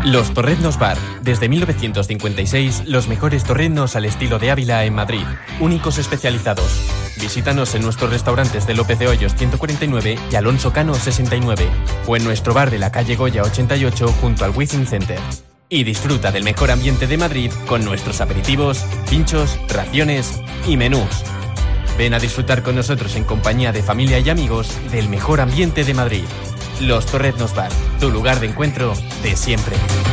Los Torreznos Bar. Desde 1956, los mejores torreznos al estilo de Ávila en Madrid. Únicos especializados. Visítanos en nuestros restaurantes de López de Hoyos 149 y Alonso Cano 69. O en nuestro bar de la calle Goya 88 junto al Wizzing Center. Y disfruta del mejor ambiente de Madrid con nuestros aperitivos, pinchos, raciones y menús. Ven a disfrutar con nosotros en compañía de familia y amigos del mejor ambiente de Madrid. Los Torreznos Bar, tu lugar de encuentro de siempre.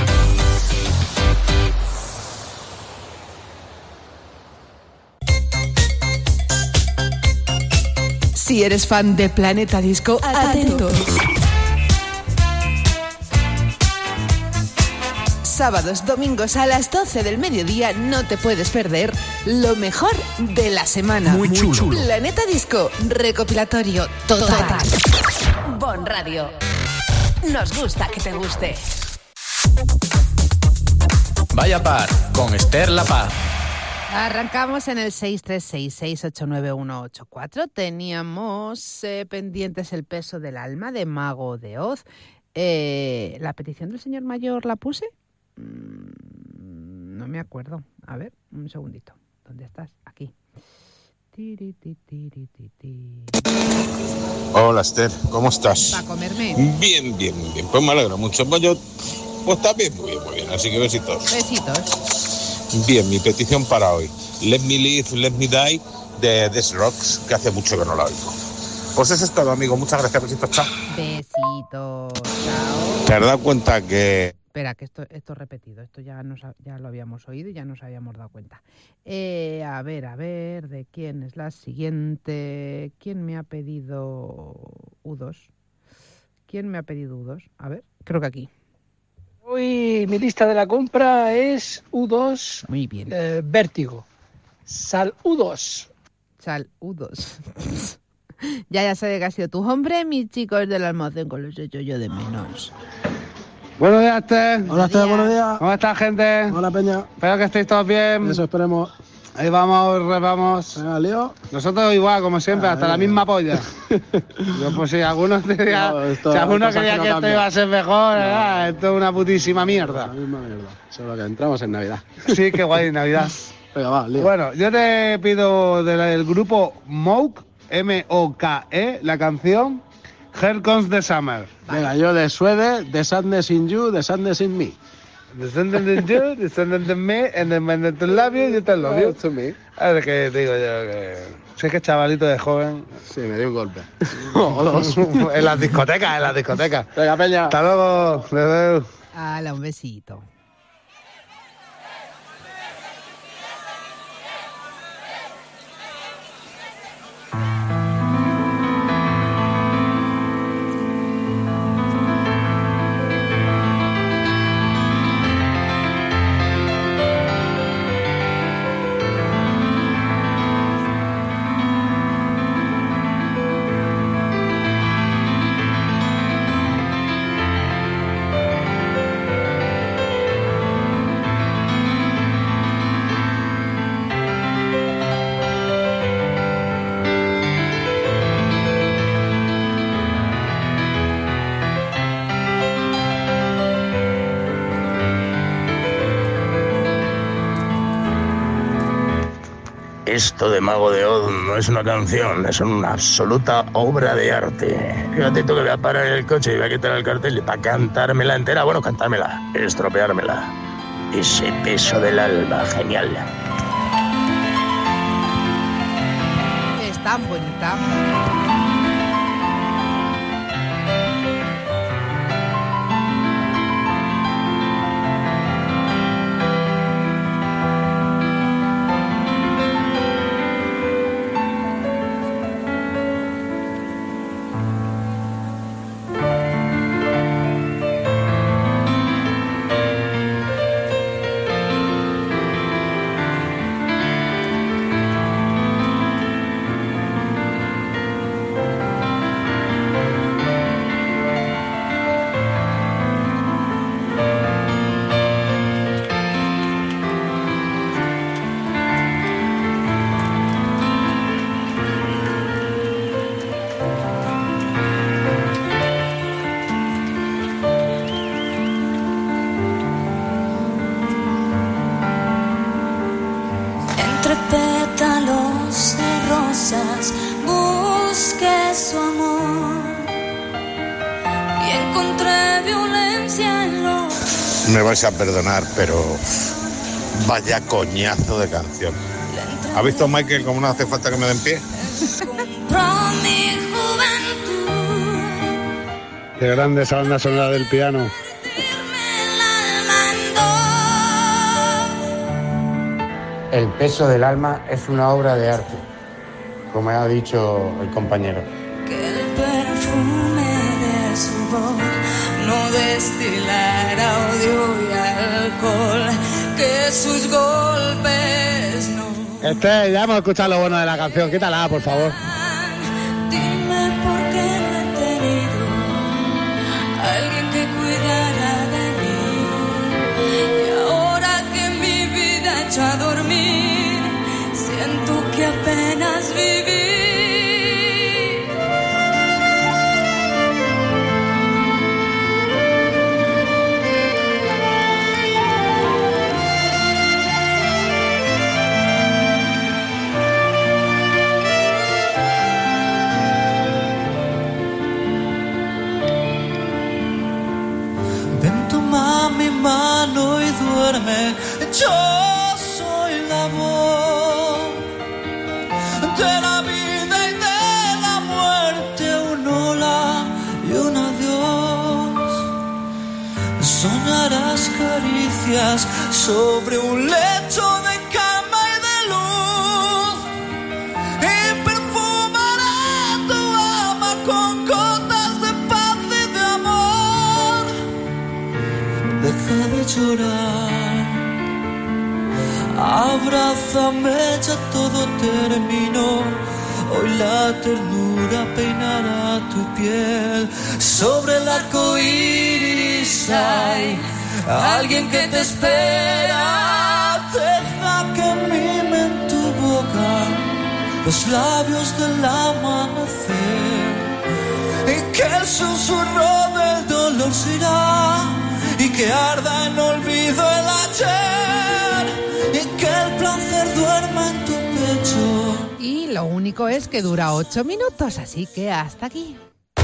Si eres fan de Planeta Disco, atento. Sábados, domingos a las 12 del mediodía no te puedes perder lo mejor de la semana. Muy chulo. Planeta Disco, recopilatorio total. Bon Radio. Nos gusta que te guste. Vaya par, con Esther La Paz. Arrancamos en el 636689184. Teníamos pendientes El peso del alma de Mago de Oz. ¿La petición del señor mayor la puse? No me acuerdo. A ver, un segundito. ¿Dónde estás? Aquí. Hola Esther, ¿cómo estás? Para comerme. Bien. Pues me alegro mucho. Pues yo, pues también muy bien. Así que besitos. Besitos. Bien, mi petición para hoy. Let Me Live, Let Me Die de The Rocks, que hace mucho que no la oigo. Pues eso es todo, amigo. Muchas gracias, besitos, chao. Besitos, chao. ¿Te has dado cuenta que...? Espera, que esto es repetido. Esto ya lo habíamos oído y ya nos habíamos dado cuenta. A ver, ¿de quién es la siguiente? ¿Quién me ha pedido U2? A ver, creo que aquí. Hoy mi lista de la compra es U2. Muy bien. Vértigo. Sal U2. Ya sé que ha sido tu hombre, mis chicos del almacén, con los hecho yo de menos. Buenos días, Esther. Hola, Esther, buenos días. ¿Cómo está, gente? Hola, Peña. Espero que estéis todos bien. Eso esperemos. Ahí vamos. ¿Venga, lío? Nosotros igual, como siempre, hasta la misma polla. Yo, pues si alguno quería que esto iba a ser mejor, ¿verdad? Esto es una putísima mierda. La misma mierda. Solo que entramos en Navidad. Sí, qué guay, Navidad. Venga, va, lío. Bueno, yo te pido del grupo Moke, M-O-K-E, la canción Here Comes the Summer. Venga, yo de Suede, The Sadness in You, The Sadness in Me. The Sadness in You, The Sadness in Me, and the Man That Love You, You Tell Love You. To me. A ver, que te digo yo que... Si es que chavalito de joven... Sí, me dio un golpe. En las discotecas. Venga, Peña. Hasta luego. Hala, un besito. Esto de Mago de Oz no es una canción, es una absoluta obra de arte. Fíjate tú que voy a parar el coche y voy a quitar el cartel para cantármela entera. Bueno, cantármela, estropeármela. Ese peso del alma, genial. Es tan bonita. encontré violencia en lo... Me vais a perdonar, pero vaya coñazo de canción. ¿Ha visto Michael cómo no hace falta que me den pie? Qué grande esa banda sonora del piano. El peso del alma es una obra de arte, como ha dicho el compañero. Que el perfume de su voz no destilara odio y alcohol, que sus golpes no... Ya hemos escuchado lo bueno de la canción, quítala, por favor. Dime por qué no he tenido alguien que cuidara de mí, y ahora que mi vida ha hecho a dormir, siento que apenas viví. Mi mano y duerme, yo soy la voz de la vida y de la muerte, un hola y un adiós. Soñarás caricias sobre un lecho de cama y de luz, y perfumará tu alma con gotas de paz y de amor. Deja de llorar, abrázame, ya todo terminó. Hoy la ternura peinará tu piel. Sobre el arco iris hay alguien que te espera. Deja que mimen tu boca los labios del amanecer, y que el susurro del dolor se irá, y que arda en olvido el ayer, y que el placer duerma en tu pecho. Y lo único es que dura 8 minutos, así que hasta aquí.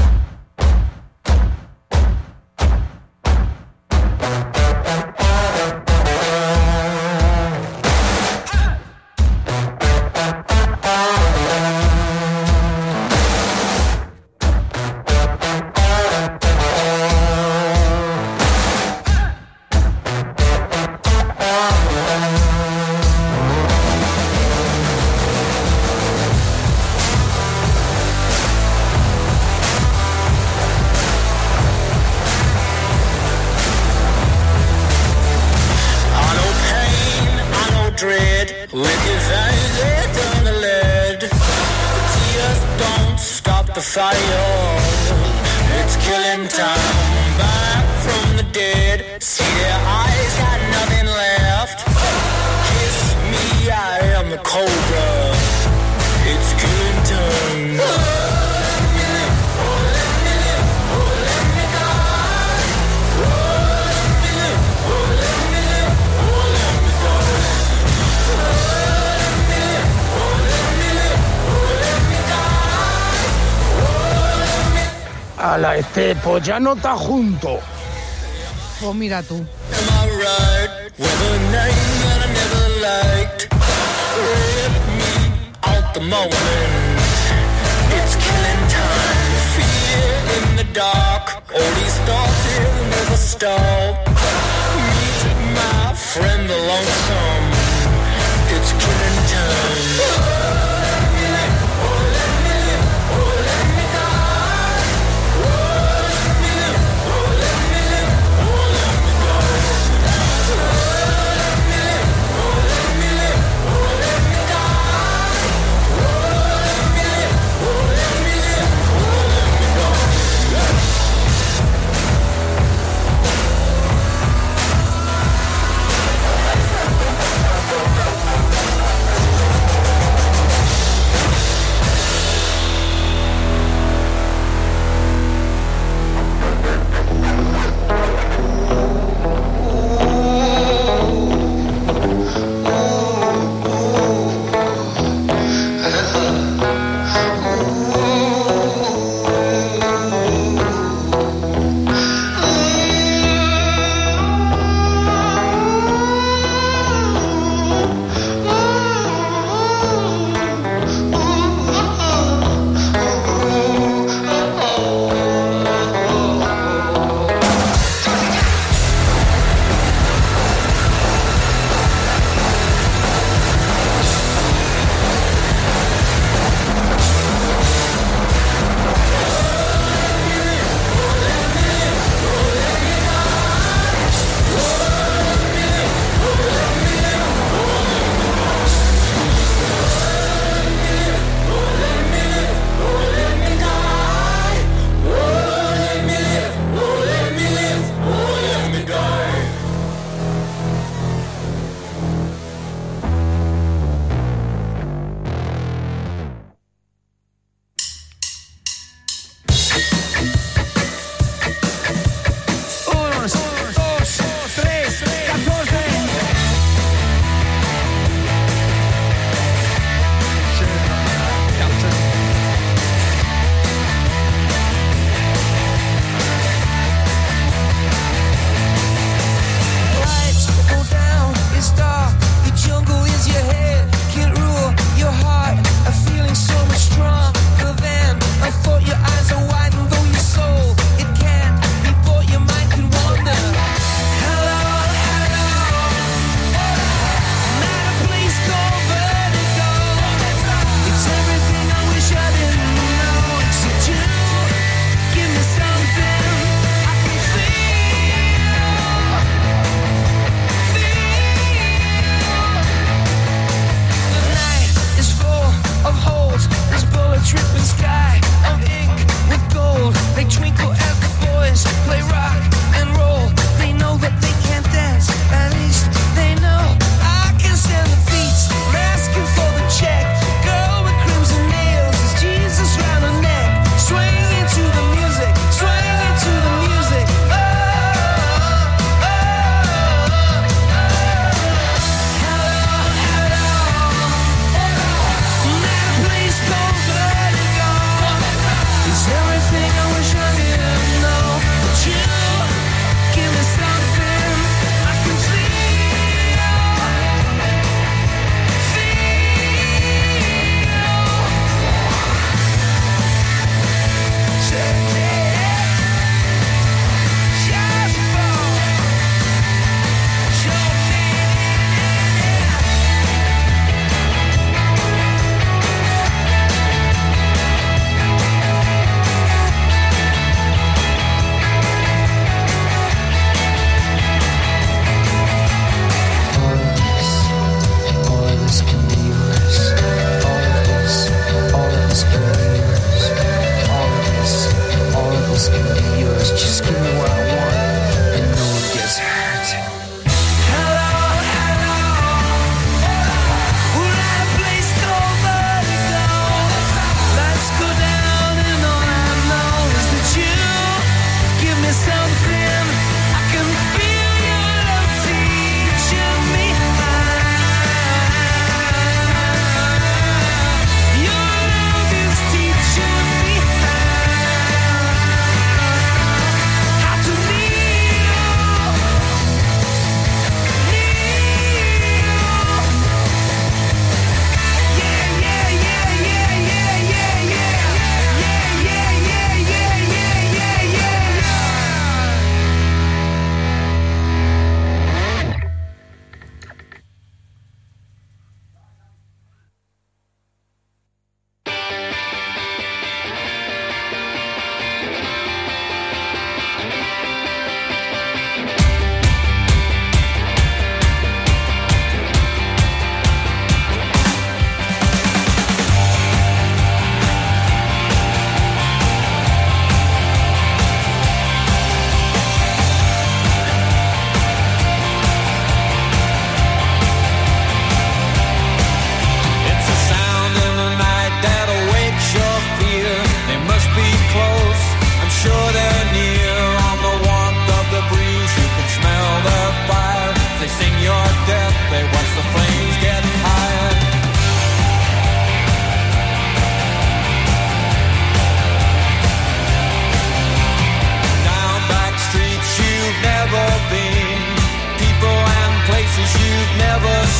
Pues ya no está junto. Pues mira tú.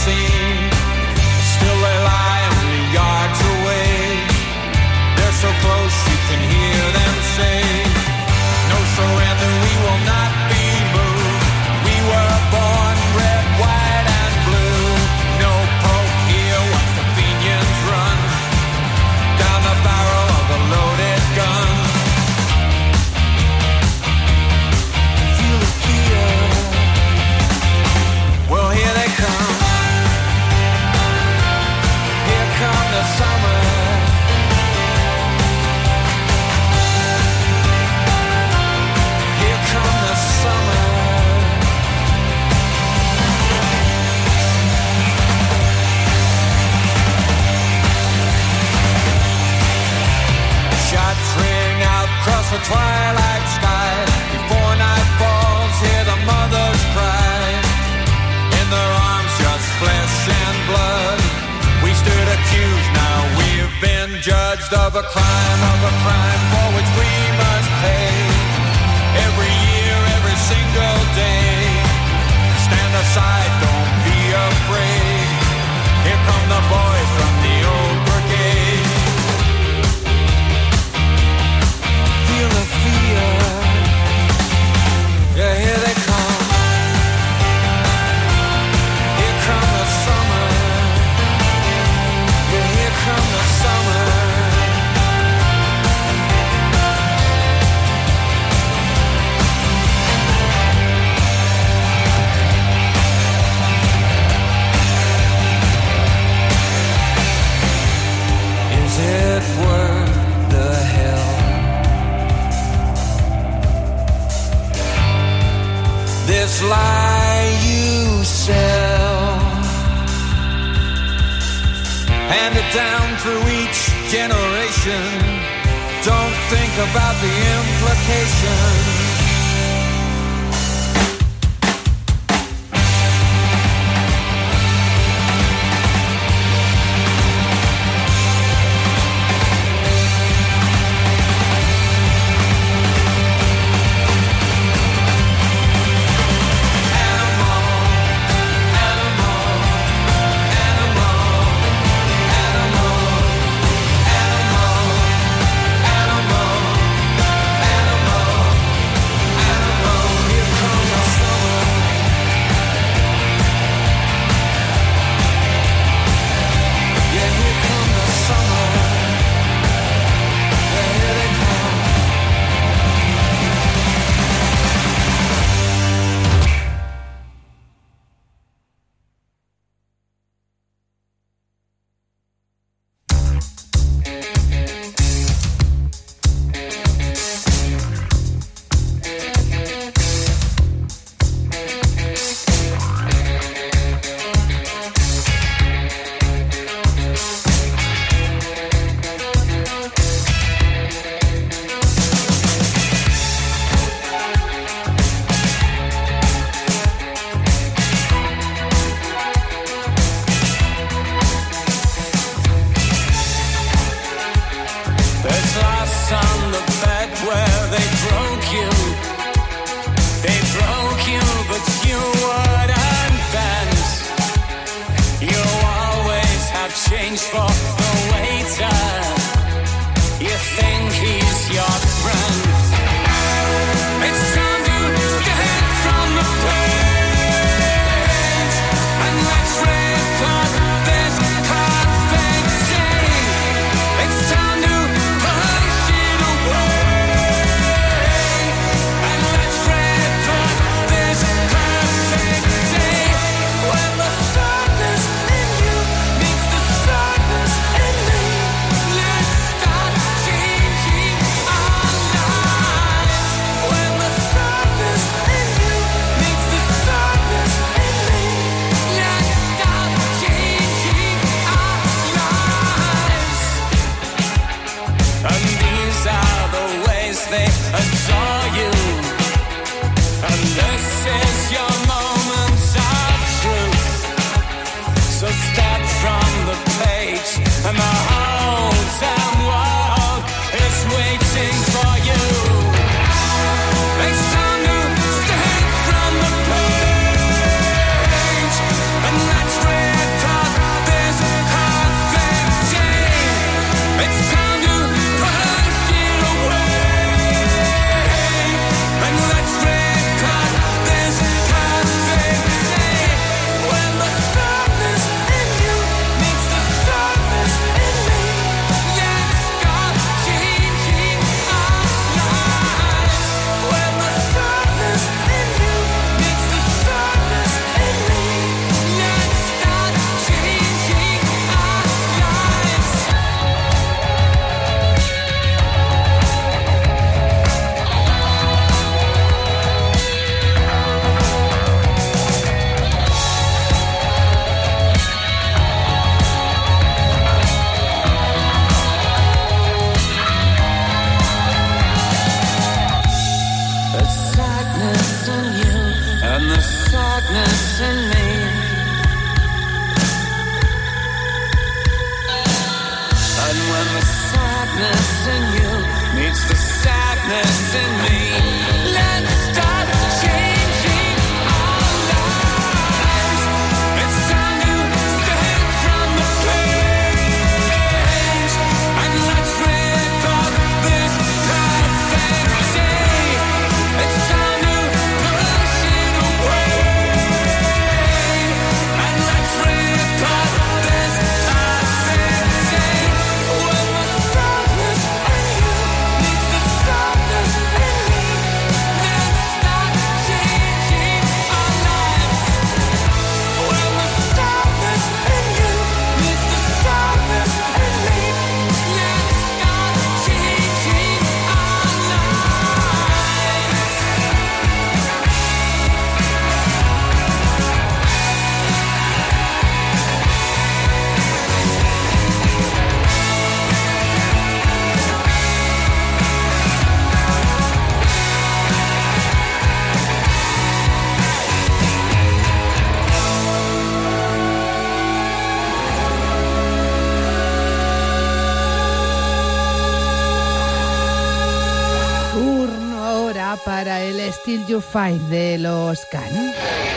seen. Still they lie only yards away. They're so close you can hear them say, no surrender, we will not be moved. We were born red, white and blue. No poke here once the pinions run down the barrel of a loaded gun. Feel the fear. Well, here they come. Here come the summer. Here come the summer. Shots ring out across the twilight sky. Before night falls, hear the mothers cry. In their arms just flesh and blood. We stood accused, now we've been judged of a crime for which we must pay. Every year, every single day. Stand aside, don't be afraid. Here come the boys from the old brigade. Feel the fear. Yeah, here they come. Here come the summer. Yeah, here come the summer. Is it worth the hell? This lie you sell, handed down through each generation. Don't think about the implications. Change for the waiter. You think he's your friend. It's time to stand from the page and let's rip up this perfect day. It's time to push it away and let's rip up this perfect day. When the sadness in you meets the sadness sadness in you and the sadness in me. And when the sadness in you meets the sadness in me, let's start changing our lives. It's time to step from the page and let's rip up this perfect day. It's time to push it away and let's rip up this perfect day. When the sadness in you meets the sadness in me, let's start changing our lives. When the sadness in you meets the sadness in me, let's start changing our lives. Turno ahora para el Still You Fight de los Can.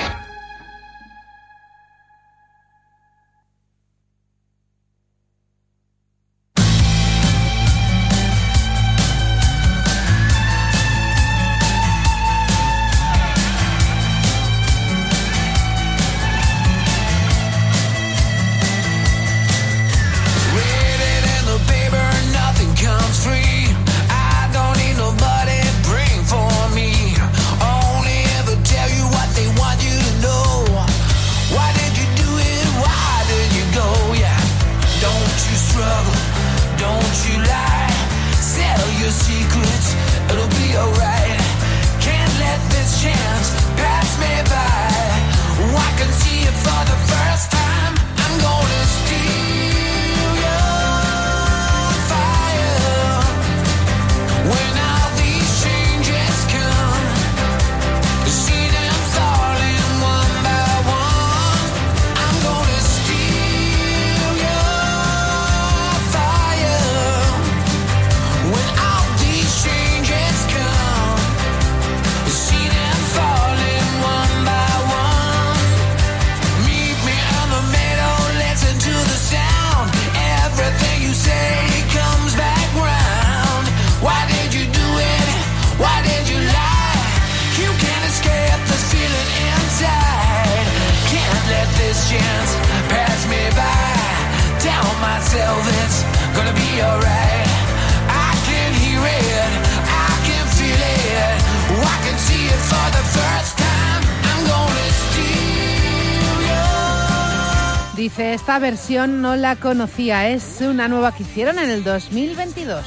Read it in the paper, nothing comes free. I don't need nobody bring for me. Only ever tell you what they want you to know. Why did you do it? Why did you go? Yeah. Don't you struggle, don't you lie. Sell your secrets, it'll be alright. Can't let this chance pass me by. I can see it for the first time. I'm gonna steal your fire. When all these changes come, see them falling one by one. I'm gonna steal your fire. When all these changes come, see them falling one by one. Meet me in the middle, listen to the sound. Everything you say comes back round. Why did you do it? Why did you lie? You can't escape the feeling inside. Can't let this chance pass me by. Tell myself it's gonna be alright. I can hear it, I can feel it. I can see it for the first time. I'm gonna steal your. Dice, esta versión no la conocía, es una nueva que hicieron en el 2022.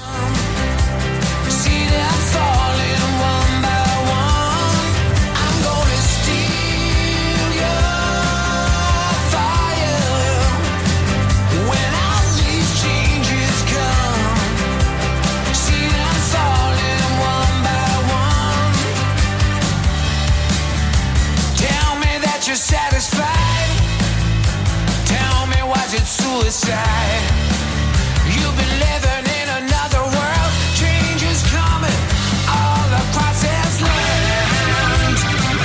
See them falling one by one. I'm gonna steal your fire. When all these changes come, see them falling one by one. Tell me that you're satisfied. Tell me, was it suicide? You've been living in another world. Change is coming all across this land.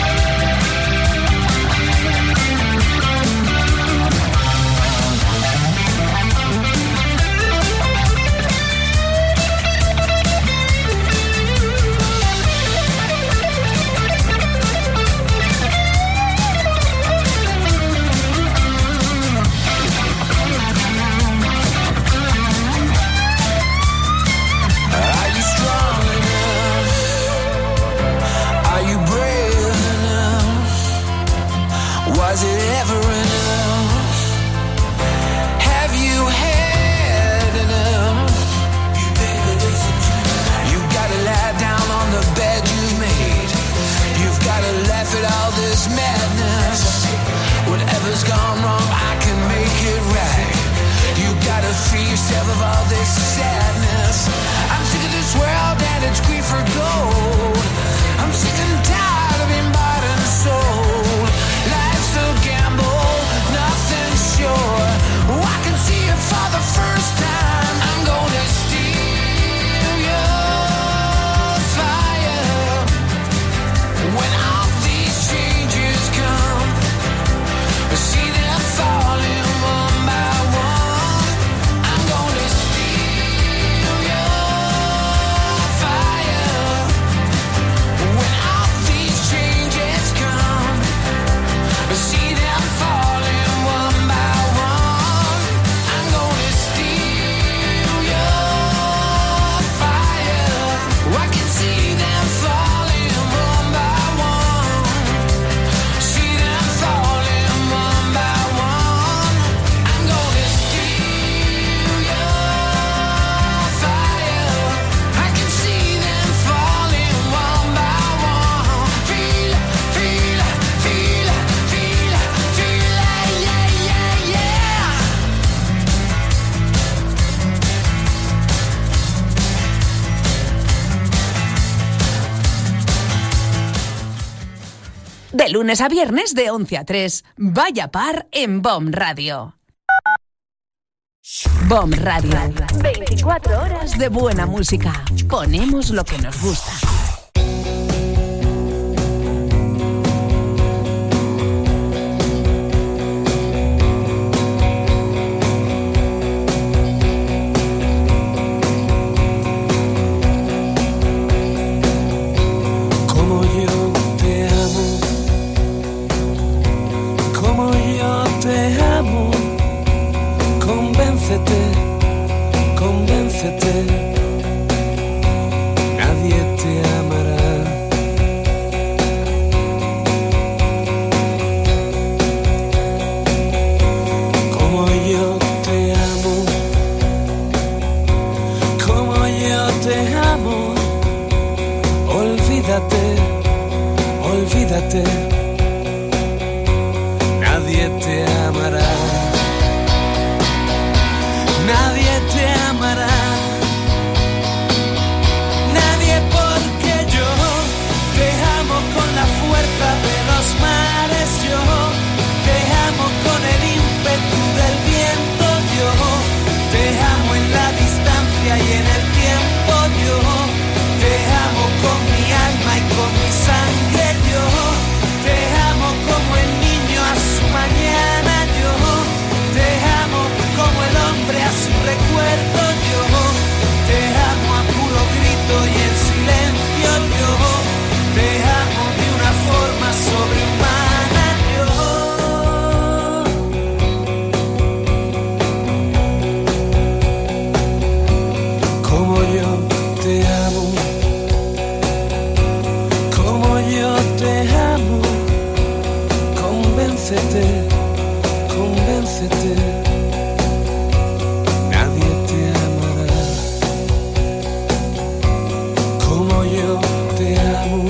Are you strong enough? Are you brave enough? Was it ever enough? Have you had enough? You've gotta lie down on the bed you've made. You've gotta laugh at all this madness. Whatever's gone wrong, I can make it right. You gotta free yourself of all this sadness. I'm sick of this world and its greed for gold. I'm sick and tired De lunes a viernes de 11 a 3. Vaya par en BOM Radio. BOM Radio. 24 horas de buena música. Ponemos lo que nos gusta. Convéncete, nadie te amará. Como yo te amo, como yo te amo. Olvídate, olvídate, nadie te amará. Nadie te amará, nadie, porque yo te amo con la fuerza de los mares, yo te amo con el ímpetu del viento, yo te amo en la distancia y en el tiempo, yo te amo con mi alma y con mi sangre, yo te amo como el niño a su mañana, yo te amo como el hombre a su recuerdo, yo te amo a puro grito y en silencio, yo te amo de una forma sobrehumana, yo. Como yo te amo, como yo te amo, convéncete, convéncete. Yo te amo,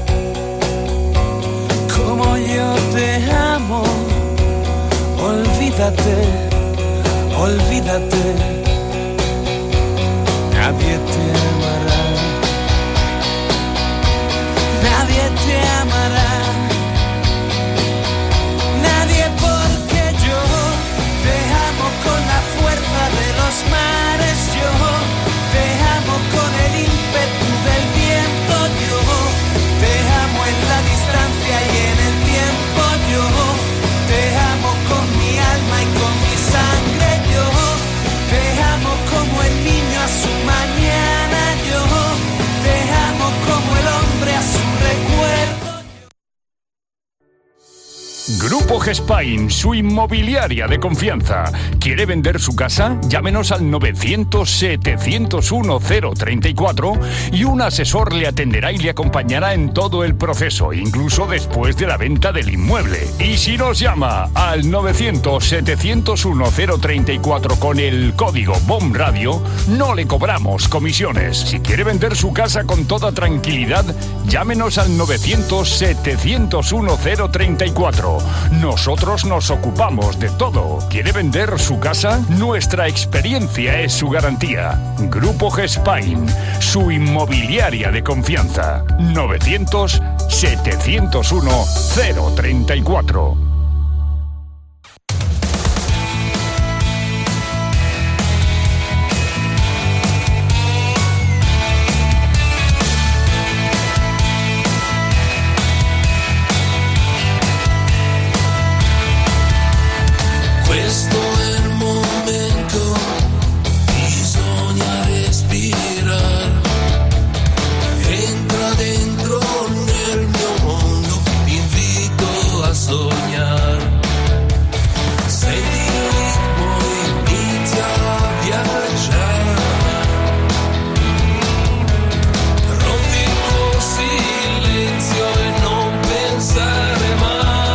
como yo te amo, olvídate, olvídate, nadie te amará, nadie te amará, nadie, porque yo te amo con la fuerza de los mares, yo te amo con el ímpetu del viento, yo te amo en la distancia y en el tiempo, yo te amo con mi alma y con mi sangre, yo te amo como el niño a su mañana, yo te amo como el hombre a su recuerdo. Grupo Gespain, su inmobiliaria de confianza. ¿Quiere vender su casa? Llámenos al 900-701-034 y un asesor le atenderá y le acompañará en todo el proceso, incluso después de la venta del inmueble. Y si nos llama al 900-701-034 con el código BOM Radio, no le cobramos comisiones. Si quiere vender su casa con toda tranquilidad, llámenos al 900-701-034. Nosotros nos ocupamos de todo. ¿Quiere vender su casa? Nuestra experiencia es su garantía. Grupo Gespain, su inmobiliaria de confianza. 900-701-034. Questo è il momento, bisogna respirare, entra dentro nel mio mondo, ti invito a sognare, senti il ritmo, inizia a viaggiare, rompi il tuo silenzio e non pensare mai.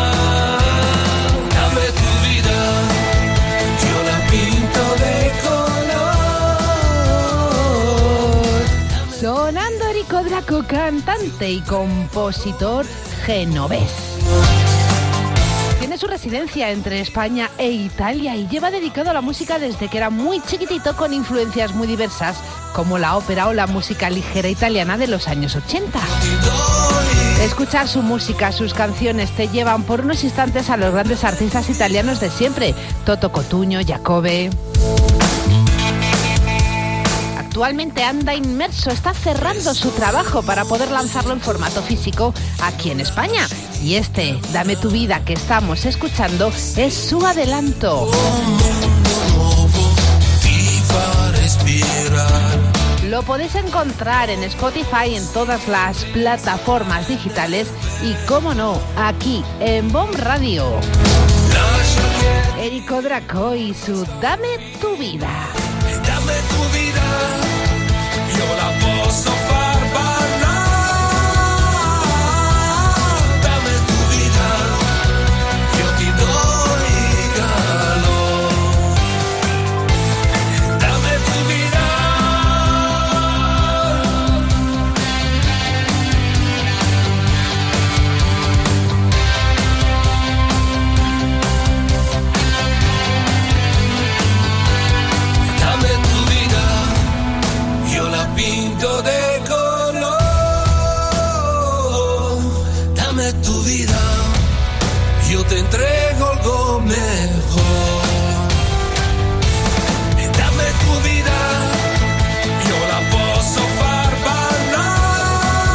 Sonando Erico Draco, cantante y compositor genovés. Tiene su residencia entre España e Italia y lleva dedicado a la música desde que era muy chiquitito, con influencias muy diversas como la ópera o la música ligera italiana de los años 80. Escuchar su música, sus canciones te llevan por unos instantes a los grandes artistas italianos de siempre, Toto Cotugno, Giacobbe. Actualmente anda inmerso, está cerrando su trabajo para poder lanzarlo en formato físico aquí en España. Y este, Dame tu vida, que estamos escuchando, es su adelanto. Lo podéis encontrar en Spotify, en todas las plataformas digitales y, cómo no, aquí en Bon Radio. Érico Draco y su Dame tu vida. Dame tu vida, io la posso far parlare. Dame tu vida, io ti do regalo. Dame tu vida. Dame tu vida, io la pinto de color. Dame tu vida, yo te entrego algo mejor. Dame tu vida, yo la posso far parlare.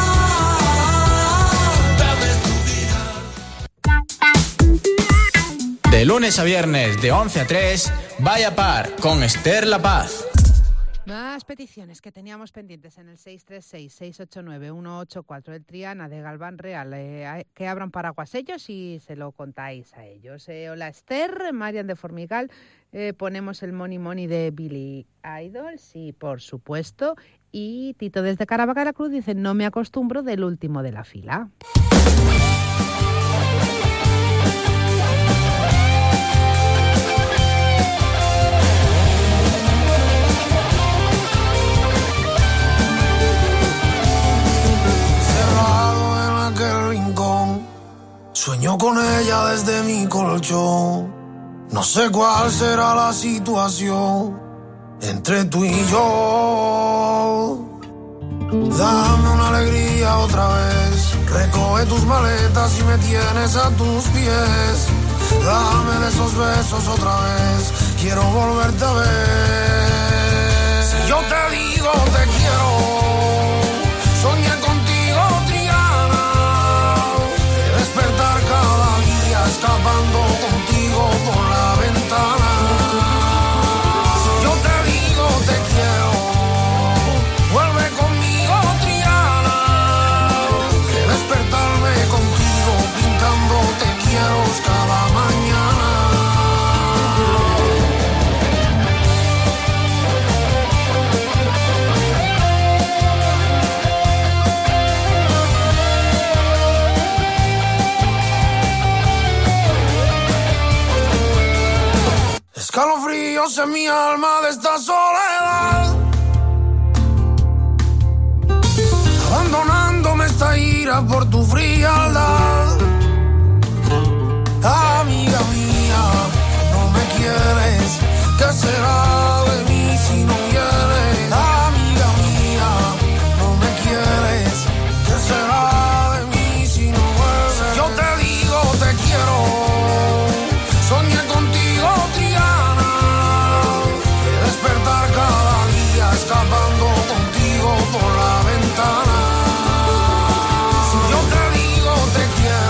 Dame tu vida. De lunes a viernes, de 11 a 3, Vaya Par con Esther La Paz. Más peticiones que teníamos pendientes en el 636-689-184 del Triana de Galván Real, que abran paraguas ellos y se lo contáis a ellos. Hola Esther, Marian de Formigal, ponemos el Money Money de Billy Idol, sí, por supuesto, y Tito desde Caravaca de la Cruz dice, no me acostumbro del último de la fila. Sueño con ella desde mi colchón. No sé cuál será la situación entre tú y yo. Dame una alegría otra vez. Recoge tus maletas y me tienes a tus pies. Dame de esos besos otra vez. Quiero volverte a ver. Si yo te digo te quiero, soñé contigo, Triana. Despertar cada día escapando contigo por la ventana. Si yo te digo te quiero, vuelve conmigo, Triana. Despertarme contigo pintando te quiero cada mañana. Escalofríos en mi alma de esta soledad, abandonándome esta ira por tu frialdad. Amiga mía, no me quieres, ¿qué será de mí si no vienes? Amiga mía, no me quieres, ¿qué será de mí si no vuelves? Yo te digo te quiero, soñé contigo, Triana. Despertar cada día escapando contigo por la ventana. Si yo te digo te quiero,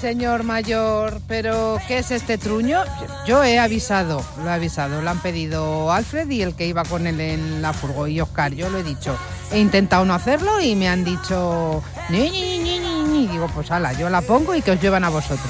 señor mayor, pero ¿qué es este truño? Yo lo he avisado, lo han pedido Alfred y el que iba con él en la furgo y Oscar, yo lo he dicho. He intentado no hacerlo y me han dicho ni. Digo, pues ala, yo la pongo y que os llevan a vosotros.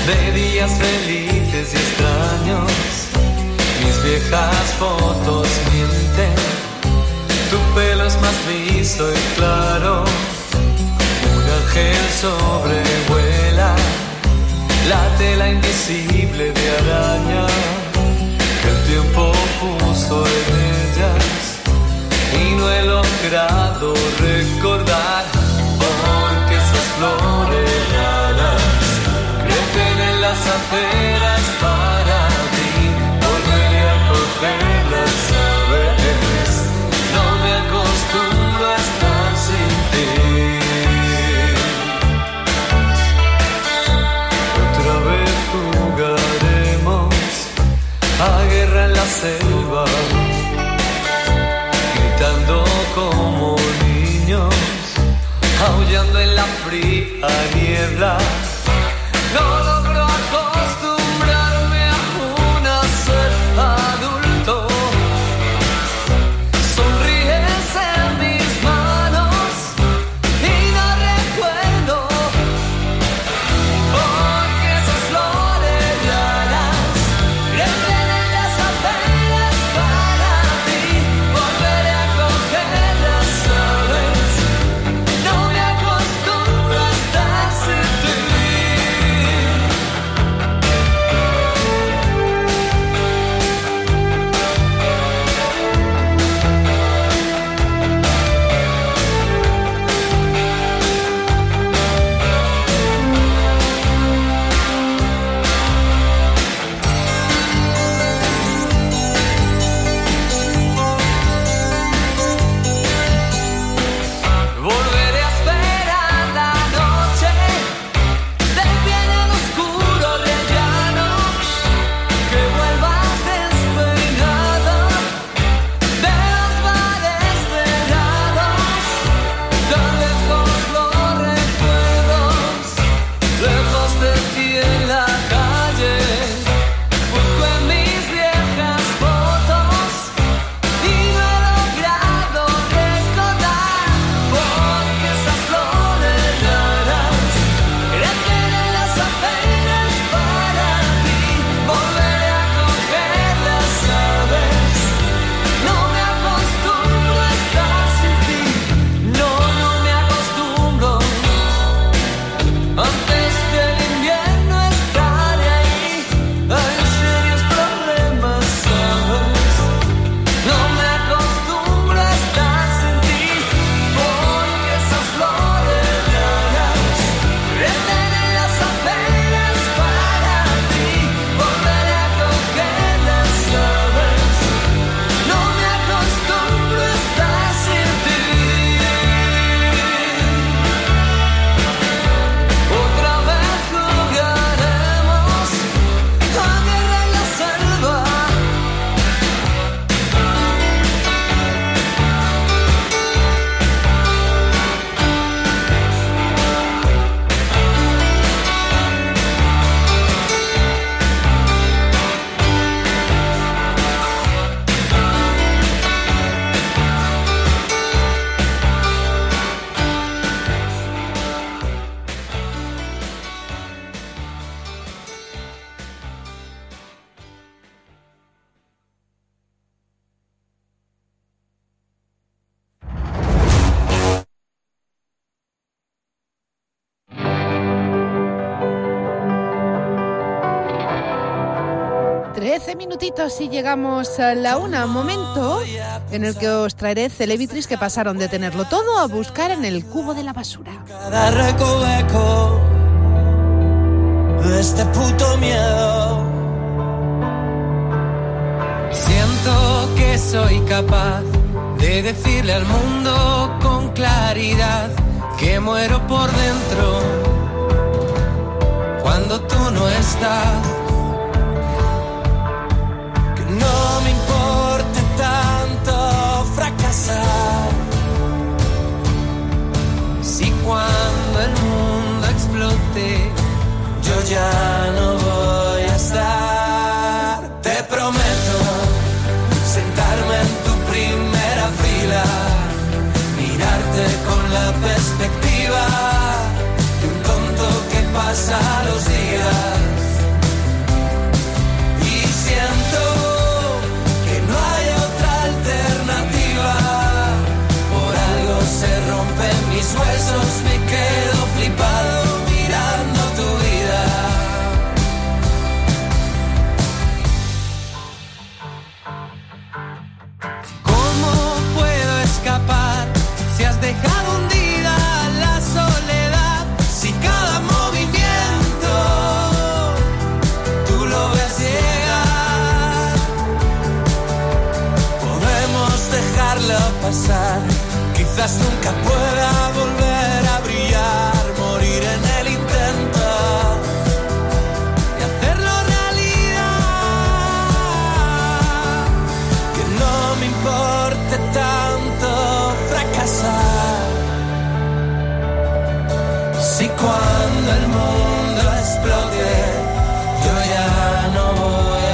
de días felices y extraños. Mis viejas fotos mienten, tu pelo es más liso y claro. Un ángel sobrevuela la tela invisible de araña que el tiempo puso en ellas y no he logrado recordar porque esas flores raras crecen en las aceras para ti. Volveré a cogerlas, sabes, no me acostumbro a estar sin ti. Otra vez jugaremos a guerra en la selva, gritando como niños, aullando en la fría niebla. No logro acostumbrarme aún a ser adulto. Sonríes en mis manos y no recuerdo porque esas flores raras crecen en las aceras para ti. Volveré a cogerlas, sabes, no me acostumbro a estar sin ti. Volveré a esperar la noche de pie en el oscuro rellano, que vuelvas despeinado de los bares cerrados, tan lejos los recuerdos, lejos de ti en la calle. Busco en mis viejas fotos y no he logrado recordar porque esas flores raras crecen en las aceras para ti. Volveré a cogerlas, sabes, no me acostumbro a estar sin ti. No, no me acostumbro. Antes del invierno estaré ahí. Hay serios problemas, sabes, no me acostumbro a estar sin ti porque esas flores raras crecen en las aceras para ti. Volveré a cogerlas, sabes, no me acostumbro a estar sin ti. Otra vez jugaremos a guerra en la selva. Minutitos y llegamos a la una, momento en el que os traeré celebritris que pasaron de tenerlo todo a buscar en el cubo de la basura. Cada recoveco de este puto miedo. Siento que soy capaz de decirle al mundo con claridad que muero por dentro cuando tú no estás. Que no me importe tanto fracasar si cuando el mundo explote yo ya no voy a estar. Te prometo sentarme en tu primera fila, mirarte con la perspectiva de un tonto que pasa los días pasar. Quizás nunca pueda volver a brillar, morir en el intento de hacerlo realidad. Que no me importe tanto fracasar. Si cuando el mundo explote, yo ya no voy a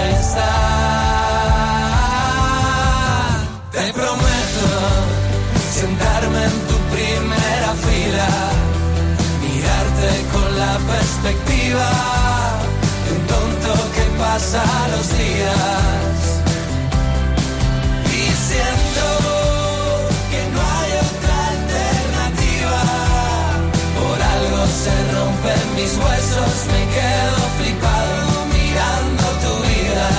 estar. Te prometo sentarme en tu primera fila, mirarte con la perspectiva de un tonto que pasa los días. Y siento que no hay otra alternativa. Por algo se rompen mis huesos, me quedo flipado mirando tu vida.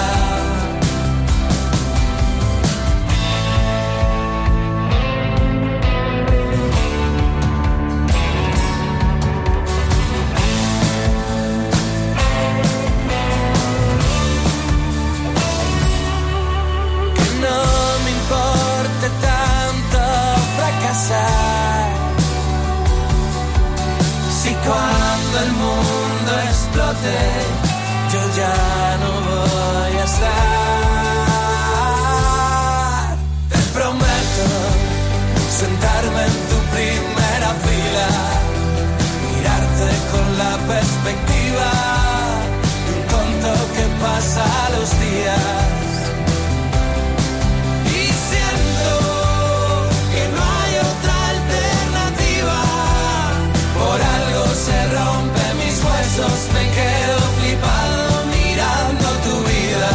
Que no me importe tanto fracasar. Si cuando el mundo explote, yo ya no voy a estar. Te prometo sentarme en tu primera fila, mirarte con la perspectiva de un tonto que pasa los días. Y siento que no hay otra alternativa. Por algo se rompen mis huesos, me quedo flipado mirando tu vida.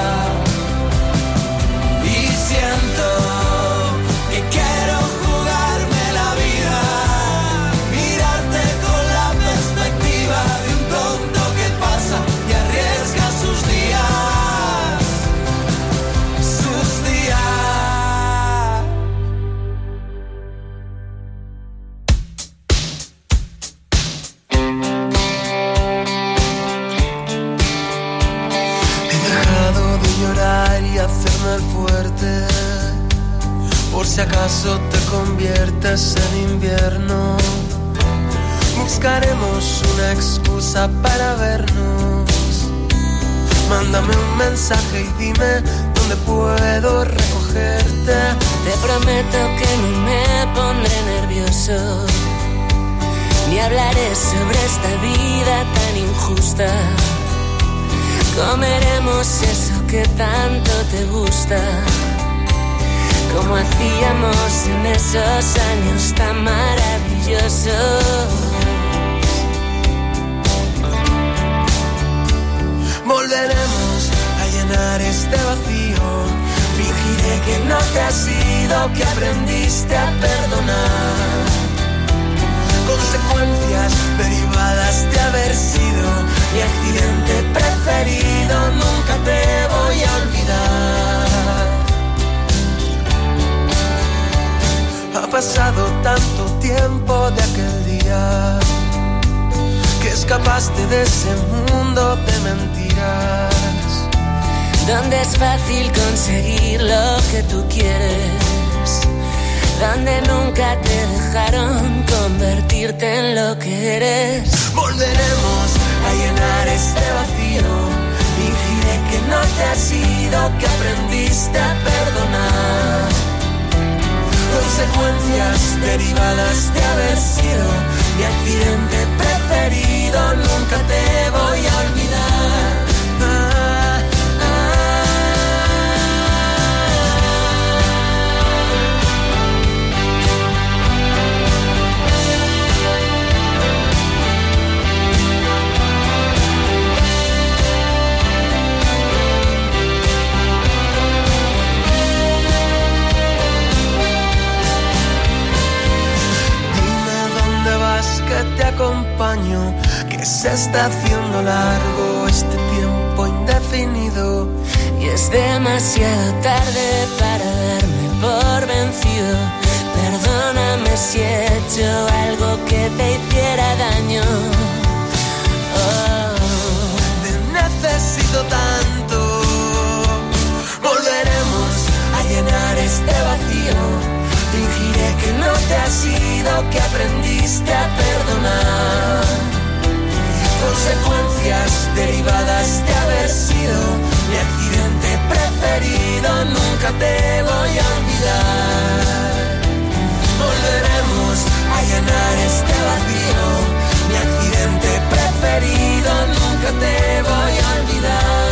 Y siento que quiero jugarme la vida, mirarte con la perspectiva de un tonto que pasa y arriesga sus días, sus días. He dejado de llorar y hacerme el fuerte, por si acaso te conviertes en invierno. Buscaremos una excusa para vernos. Mándame un mensaje y dime dónde puedo recogerte. Te prometo que no me pondré nervioso, ni hablaré sobre esta vida tan injusta. Comeremos eso que tanto te gusta, como hacíamos en esos años tan maravillosos. Volveremos a llenar este vacío. Fingiré que no te has ido, que aprendiste a perdonar. Consecuencias derivadas de haber sido mi accidente preferido. Nunca te voy a olvidar. Ha pasado tanto tiempo de aquel día que escapaste de ese mundo de mentiras, donde es fácil conseguir lo que tú quieres, donde nunca te dejaron convertirte en lo que eres. Volveremos a llenar este vacío. Fingiré que no te has ido, que aprendiste a perdonar. Consecuencias derivadas de haber sido mi accidente preferido. Nunca te voy a olvidar. Que te acompaño, que se está haciendo largo este tiempo indefinido. Y es demasiado tarde para darme por vencido. Perdóname si he hecho algo que te hiciera daño. Oh. Te necesito tanto. Volveremos a llenar este vacío. te has ido, que aprendiste a perdonar. Consecuencias derivadas de haber sido mi accidente preferido, nunca te voy a olvidar. Volveremos a llenar este vacío, mi accidente preferido, nunca te voy a olvidar.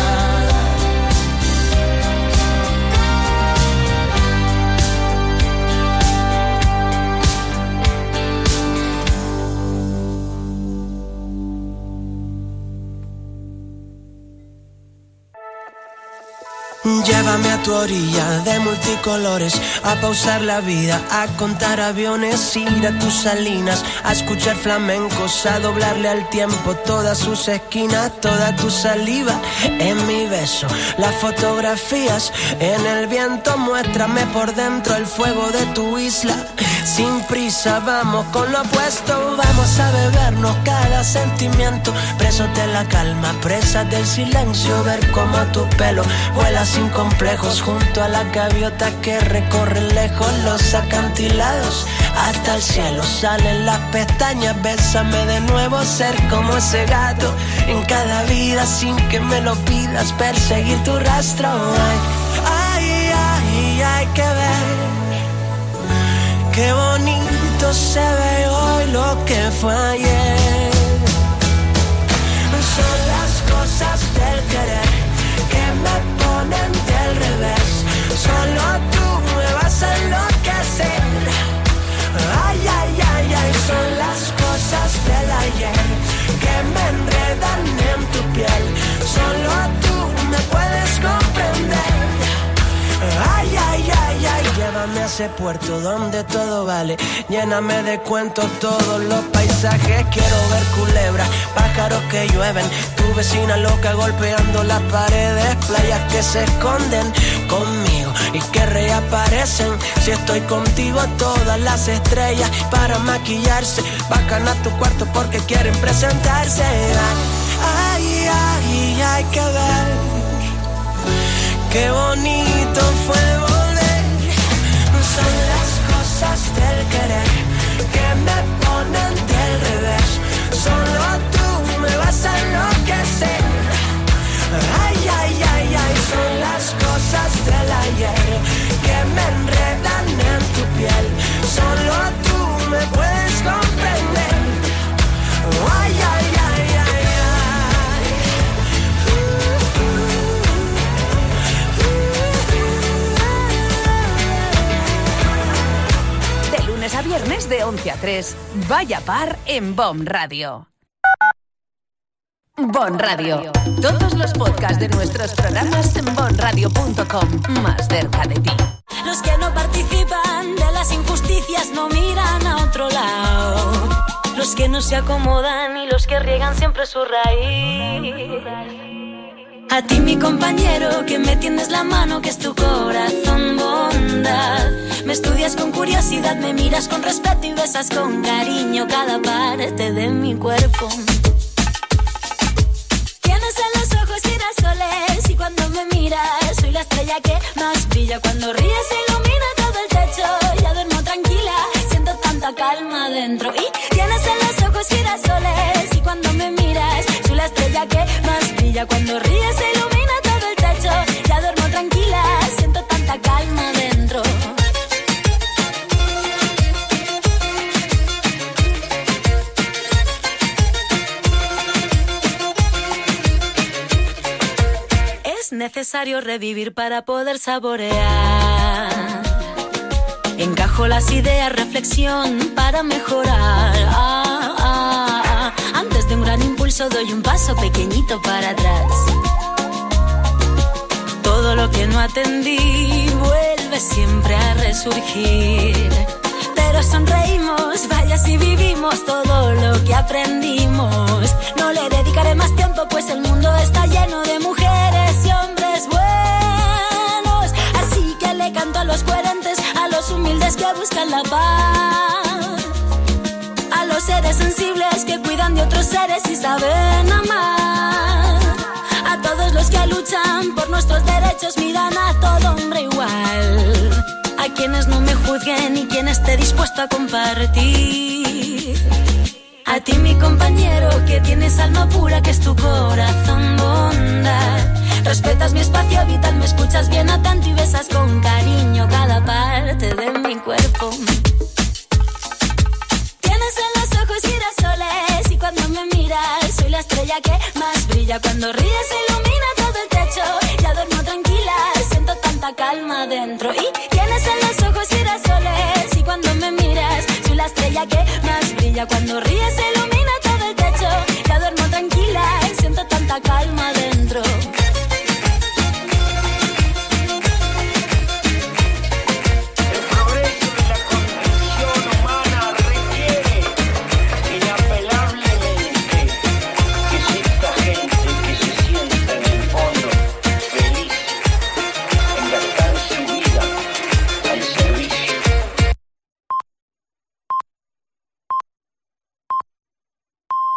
Llévame a tu orilla de multicolores, a pausar la vida, a contar aviones, ir a tus salinas, a escuchar flamencos, a doblarle al tiempo todas sus esquinas, toda tu saliva en mi beso, las fotografías en el viento, muéstrame por dentro el fuego de tu isla. Sin prisa vamos con lo opuesto, vamos a bebernos cada sentimiento, presos de la calma, presas del silencio, ver cómo tu pelo vuela sin complejos junto a las gaviotas que recorren lejos los acantilados hasta el cielo. Salen las pestañas, bésame de nuevo, ser como ese gato en cada vida sin que me lo pidas, perseguir tu rastro. Ay, ay, ay, hay que ver qué bonito se ve hoy lo que fue ayer. Son las cosas del querer que me ponen del revés. Solo tú me vas a enloquecer. Ay, ay, ay, ay, son las cosas del ayer que me enredan en tu piel. Solo tú me puedes comprender. Ay, ay, ay, ay, llévame a ese puerto donde todo vale. Lléname de cuentos todos los paisajes. Quiero ver culebras, pájaros que llueven, tu vecina loca golpeando las paredes, playas que se esconden conmigo y que reaparecen. Si estoy contigo, todas las estrellas para maquillarse bajan a tu cuarto porque quieren presentarse. Ay, ay, hay que ver qué bonito fue volver. Son las cosas del querer que me ponen del revés. Solo tú me vas a enloquecer. Ay, ay, ay, ay, son las cosas del ayer que me enredan en tu piel. Solo tú me puedes comprender. Ay, ay, ay, ay, ay. Lunes a viernes de 11 a 3. Vaya par en BOM Radio. BOM Radio. Todos los podcasts de nuestros programas en bomradio.com. Más cerca de ti. Los que no participan de las injusticias no miran a otro lado. Los que no se acomodan y los que riegan siempre su raíz. A ti mi compañero que me tiendes la mano, que es tu corazón bondad. Me estudias con curiosidad, me miras con respeto y besas con cariño cada parte de mi cuerpo. Tienes en los ojos girasoles y cuando me miras soy la estrella que más brilla. Cuando ríes se ilumina todo el techo, ya duermo tranquila, siento tanta calma dentro. Y tienes en los ojos girasoles y cuando me miras soy la estrella que más brilla. Cuando ríes se ilumina todo el techo, ya duermo tranquila, siento tanta calma dentro. Es necesario revivir para poder saborear. Encajo las ideas, reflexión para mejorar. Antes de un gran impulso doy un paso pequeñito para atrás. Todo lo que no atendí vuelve siempre a resurgir. Pero sonreímos, vaya si vivimos todo lo que aprendimos. No le dedicaré más tiempo pues el mundo está lleno de mujeres y hombres buenos. Así que le canto a los coherentes, a los humildes que buscan la paz, a los seres sensibles que cuidan de otros seres y saben amar, a todos los que luchan por nuestros derechos, miran a todo hombre igual, a quienes no me juzguen y quien esté dispuesto a compartir. A ti mi compañero que tienes alma pura, que es tu corazón bondad. Respetas mi espacio vital, me escuchas bien atento y besas con cariño cada parte de mi cuerpo. Tienes en los ojos girasoles y cuando me miras soy la estrella que más brilla. Cuando ríes se ilumina todo el techo, ya duermo tranquila, siento tanta calma dentro. Y tienes en los ojos girasoles y cuando me miras soy la estrella que más brilla. Cuando ríes se ilumina todo el techo, ya duermo tranquila, siento tanta calma dentro.